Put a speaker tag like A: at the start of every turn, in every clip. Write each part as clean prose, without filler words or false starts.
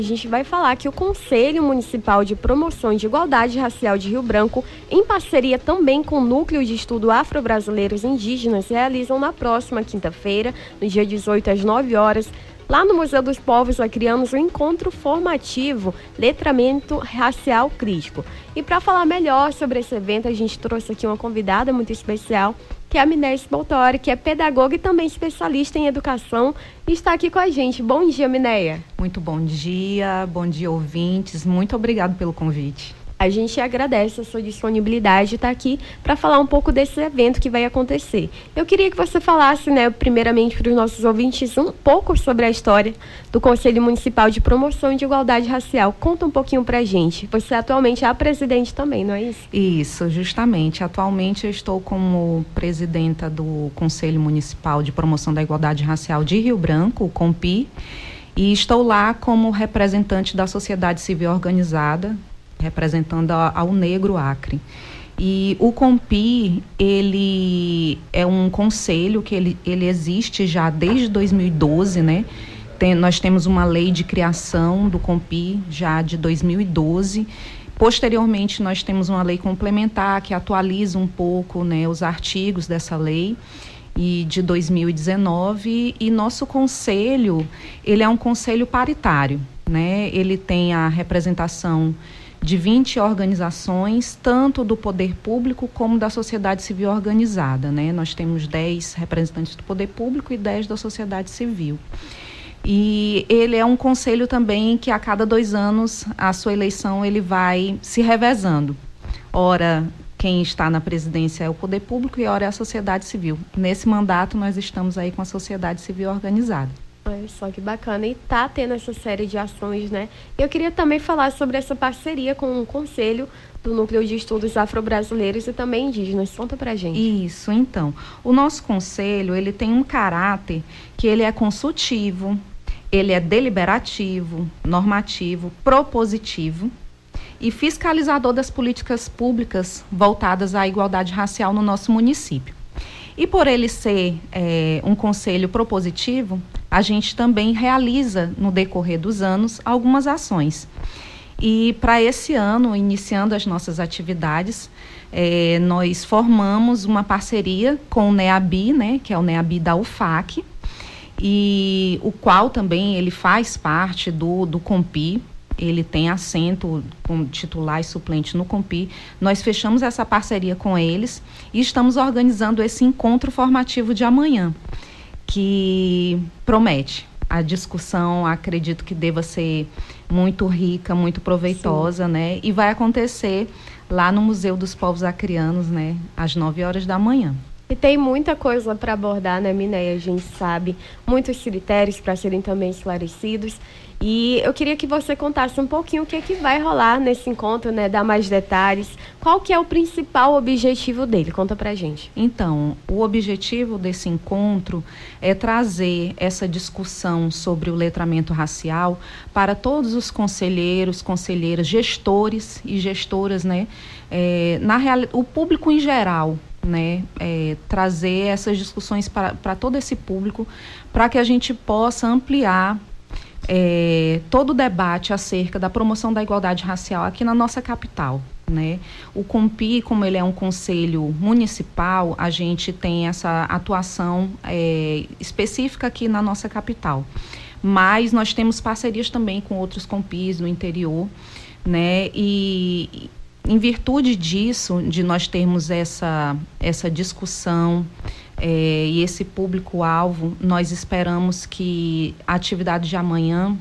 A: A gente vai falar que o Conselho Municipal de Promoção de Igualdade Racial de Rio Branco, em parceria também com o Núcleo de Estudo Afro-Brasileiros Indígenas, realizam na próxima quinta-feira, no dia 18 às 9 horas, lá no Museu dos Povos Acrianos, um encontro formativo Letramento Racial Crítico. E para falar melhor sobre esse evento, a gente trouxe aqui uma convidada muito especial, que é a Mineia Spoltori, que é pedagoga e também especialista em educação, e está aqui com a gente. Bom dia, Mineia.
B: Muito bom dia ouvintes, muito obrigado pelo convite.
A: A gente agradece a sua disponibilidade de estar aqui para falar um pouco desse evento que vai acontecer. Eu queria que você falasse, primeiramente para os nossos ouvintes, um pouco sobre a história do Conselho Municipal de Promoção de Igualdade Racial. Conta um pouquinho para a gente. Você atualmente é a presidente também, não é isso?
B: Isso, justamente. Atualmente eu estou como presidenta do Conselho Municipal de Promoção da Igualdade Racial de Rio Branco, o CONPI, e estou lá como representante da sociedade civil organizada, representando ao Negro Acre. E o CONPI, ele é um conselho que ele existe já desde 2012, né? Nós temos uma lei de criação do CONPI já de 2012. Posteriormente, nós temos uma lei complementar que atualiza um pouco, né, os artigos dessa lei, e de 2019. E nosso conselho, ele é um conselho paritário, né? Ele tem a representação de 20 organizações, tanto do poder público como da sociedade civil organizada, né? Nós temos 10 representantes do poder público e 10 da sociedade civil. E ele é um conselho também que a cada 2 anos, a sua eleição, ele vai se revezando. Ora, quem está na presidência é o poder público e ora é a sociedade civil. Nesse mandato, nós estamos aí com a sociedade civil organizada.
A: Olha só que bacana, e tá tendo essa série de ações, né? Eu queria também falar sobre essa parceria com o Conselho do Núcleo de Estudos Afro-Brasileiros e também Indígenas. Conta pra gente.
B: Isso, então. O nosso conselho, ele tem um caráter que ele é consultivo, ele é deliberativo, normativo, propositivo e fiscalizador das políticas públicas voltadas à igualdade racial no nosso município. E por ele ser um conselho propositivo, a gente também realiza, no decorrer dos anos, algumas ações. E para esse ano, iniciando as nossas atividades, nós formamos uma parceria com o NEABI, né, que é o NEABI da UFAC, e o qual também ele faz parte do CONPI. Ele tem assento como titular e suplente no CONPI. Nós fechamos essa parceria com eles e estamos organizando esse encontro formativo de amanhã, que promete. A discussão, acredito que deva ser muito rica, muito proveitosa, né? E vai acontecer lá no Museu dos Povos Acrianos, né? Às 9 horas da manhã.
A: E tem muita coisa para abordar, né, Mineia? A gente sabe, muitos critérios para serem também esclarecidos. E eu queria que você contasse um pouquinho o que é que vai rolar nesse encontro, né? Dar mais detalhes. Qual que é o principal objetivo dele? Conta pra gente.
B: Então, o objetivo desse encontro é trazer essa discussão sobre o letramento racial para todos os conselheiros, conselheiras, gestores e gestoras, né? O público em geral, né? Trazer essas discussões para todo esse público, para que a gente possa ampliar todo o debate acerca da promoção da igualdade racial aqui na nossa capital, né? O CONPI, como ele é um conselho municipal, a gente tem essa atuação específica aqui na nossa capital. Mas nós temos parcerias também com outros CONPIs no interior, né? E em virtude disso, de nós termos essa discussão e esse público-alvo, nós esperamos que a atividade de amanhã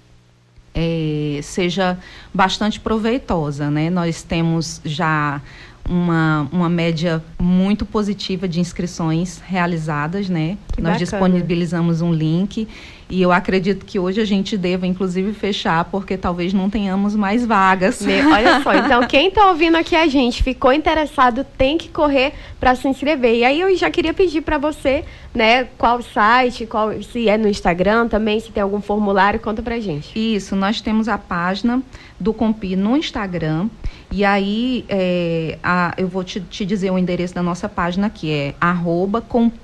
B: seja bastante proveitosa, né? Nós temos já uma média muito positiva de inscrições realizadas, né? Nós disponibilizamos um link e eu acredito que hoje a gente deva, inclusive, fechar, porque talvez não tenhamos mais vagas.
A: Olha só, então quem está ouvindo aqui a gente, ficou interessado, tem que correr para se inscrever. E aí eu já queria pedir para você, né, qual site, se é no Instagram também, se tem algum formulário, conta pra gente.
B: Isso, nós temos a página do CONPI no Instagram, e aí eu vou te dizer o endereço da nossa página, que é @CONPI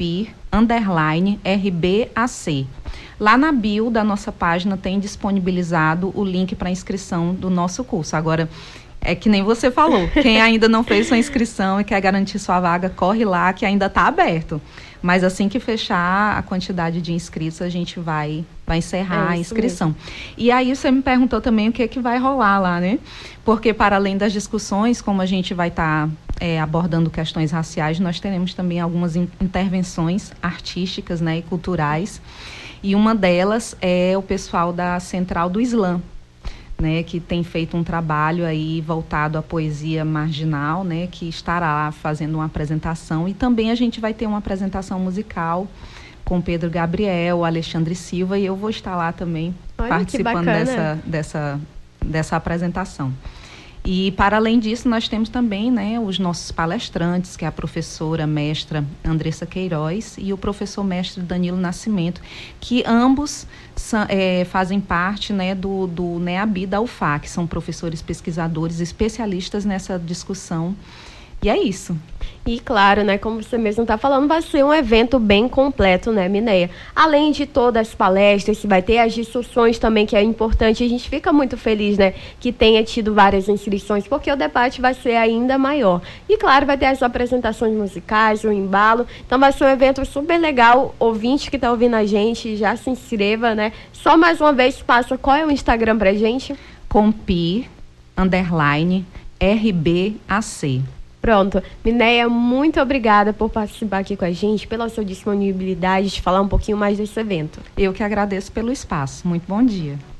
B: _RBAC. Lá na bio da nossa página tem disponibilizado o link para inscrição do nosso curso. Agora, é que nem você falou, quem ainda não fez sua inscrição e quer garantir sua vaga, corre lá que ainda está aberto. Mas assim que fechar a quantidade de inscritos, a gente vai encerrar a inscrição. Mesmo. E aí você me perguntou também o que vai rolar lá, né? Porque para além das discussões, como a gente vai estar abordando questões raciais, nós teremos também algumas intervenções artísticas, né, e culturais. E uma delas é o pessoal da Central do Islã, né, que tem feito um trabalho aí voltado à poesia marginal, né, que estará fazendo uma apresentação, e também a gente vai ter uma apresentação musical com Pedro Gabriel, Alexandre Silva, e eu vou estar lá também participando dessa apresentação. E, para além disso, nós temos também, né, os nossos palestrantes, que é a professora mestra Andressa Queiroz e o professor mestre Danilo Nascimento, que ambos fazem parte, né, do NEABI da UFAC, que são professores pesquisadores especialistas nessa discussão. E é isso.
A: E claro, né, como você mesmo está falando, vai ser um evento bem completo, né, Mineia? Além de todas as palestras, vai ter as discussões também, que é importante. A gente fica muito feliz, né, que tenha tido várias inscrições, porque o debate vai ser ainda maior. E claro, vai ter as apresentações musicais, o embalo. Então vai ser um evento super legal. Ouvinte que está ouvindo a gente, já se inscreva, né? Só mais uma vez, passa qual é o Instagram pra gente?
B: Compi_RBAC.
A: Pronto. Mineia, muito obrigada por participar aqui com a gente, pela sua disponibilidade de falar um pouquinho mais desse evento.
B: Eu que agradeço pelo espaço. Muito bom dia.